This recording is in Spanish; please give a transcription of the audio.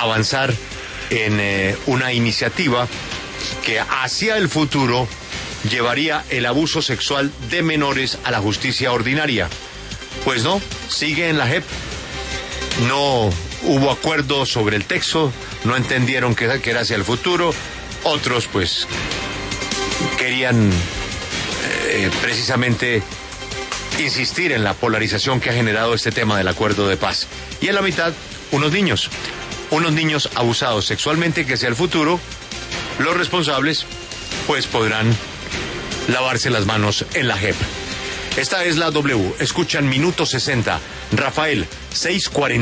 avanzar en una iniciativa que hacia el futuro llevaría el abuso sexual de menores a la justicia ordinaria. Pues no, sigue en la JEP. No hubo acuerdo sobre el texto, no entendieron que era hacia el futuro. Otros pues querían precisamente insistir en la polarización que ha generado este tema del acuerdo de paz. Y en la mitad, unos niños abusados sexualmente, que hacia el futuro los responsables pues podrán lavarse las manos en la JEP. Esta es la W. Escuchan Minuto 60. Rafael, 6:40.